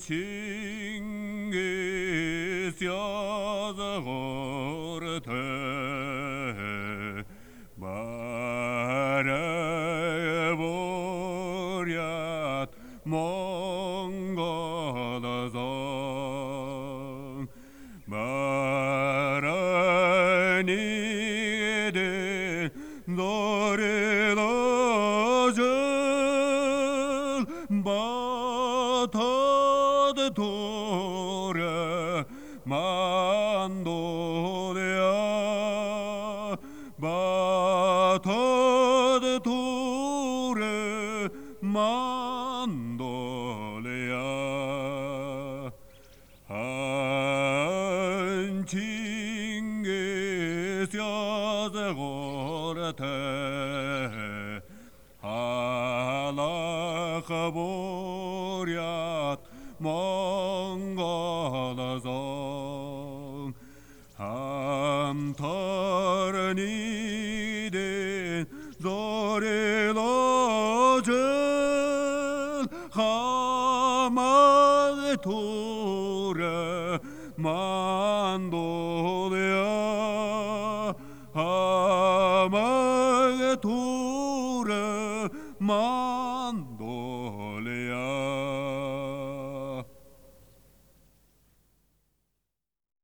Çingiz yazgırdı bare buryat Mongolazan bare nide zorilajıl batad tore mandolya batad tore mandolya Han Çingiz yazgırdı halak buryat Mongolazan ham tarniden zor ilacıl hamag ture mandolya hamag ture mandolya